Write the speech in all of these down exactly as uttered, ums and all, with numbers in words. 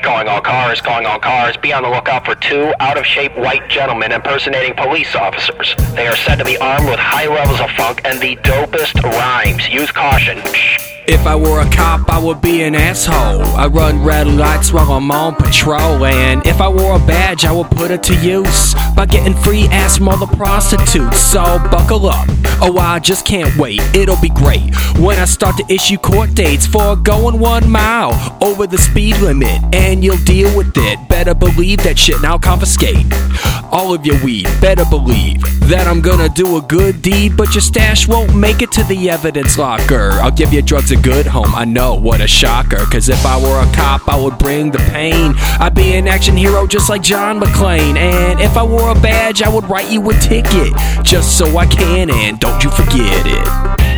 Calling all cars, calling all cars. Be on the lookout for two out-of-shape white gentlemen impersonating police officers. They are said to be armed with high levels of funk and the dopest rhymes. Use caution. If I were a cop, I would be an asshole. I run red lights while I'm on patrol. And if I wore a badge, I would put it to use by getting free ass from all the prostitutes. So buckle up, oh I just can't wait. It'll be great when I start to issue court dates for going one mile over the speed limit. And you'll deal with it, better believe that shit, and I'll confiscate all of your weed. Better believe that I'm gonna do a good deed, but your stash won't make it to the evidence locker. I'll give your drugs a good home, I know, what a shocker. Cause if I were a cop, I would bring the pain. I'd be an action hero just like John McClane. And if I wore a badge, I would write you a ticket, just so I can, and don't you forget it.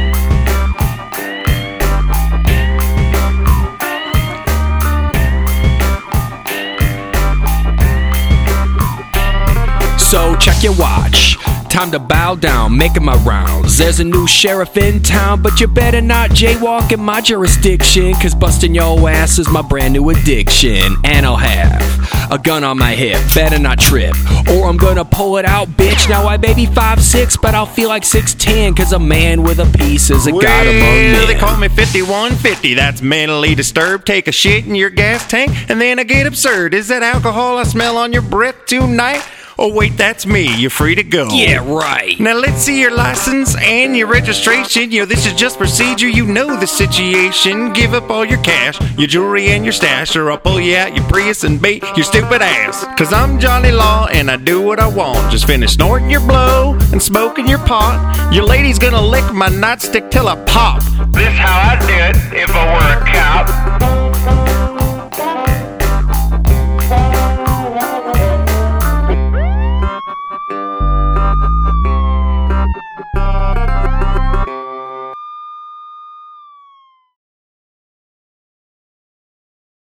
So check your watch, time to bow down, making my rounds. There's a new sheriff in town, but you better not jaywalk in my jurisdiction, cause busting your ass is my brand new addiction. And I'll have a gun on my hip, better not trip, or I'm gonna pull it out, bitch. Now I may be five six, but I'll feel like six ten, cause a man with a piece is a well, god among men. They call me fifty-one fifty, that's mentally disturbed. Take a shit in your gas tank, and then I get absurd. Is that alcohol I smell on your breath tonight? Oh wait, that's me, you're free to go. Yeah, right. Now let's see your license and your registration. You know, this is just procedure, you know the situation. Give up all your cash, your jewelry and your stash, or I'll pull you out your Prius and beat your stupid ass. Cause I'm Johnny Law and I do what I want. Just finish snorting your blow and smoking your pot. Your lady's gonna lick my nightstick till I pop. This how I'd do it if I were a cop.